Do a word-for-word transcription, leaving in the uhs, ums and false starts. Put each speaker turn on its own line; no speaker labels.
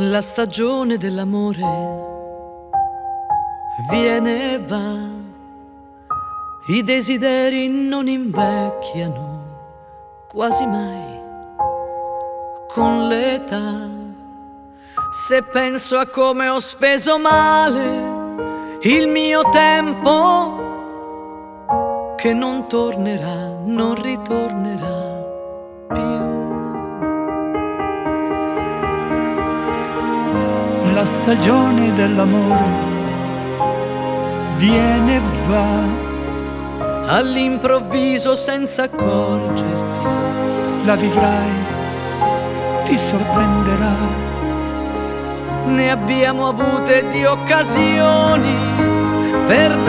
La stagione dell'amore viene e va, i desideri non invecchiano quasi mai con l'età. Se penso a come ho speso male il mio tempo, che non tornerà, non ritornerà più.
La stagione dell'amore viene e va,
all'improvviso senza accorgerti.
la vivrai, ti sorprenderà.
Ne abbiamo avute di occasioni per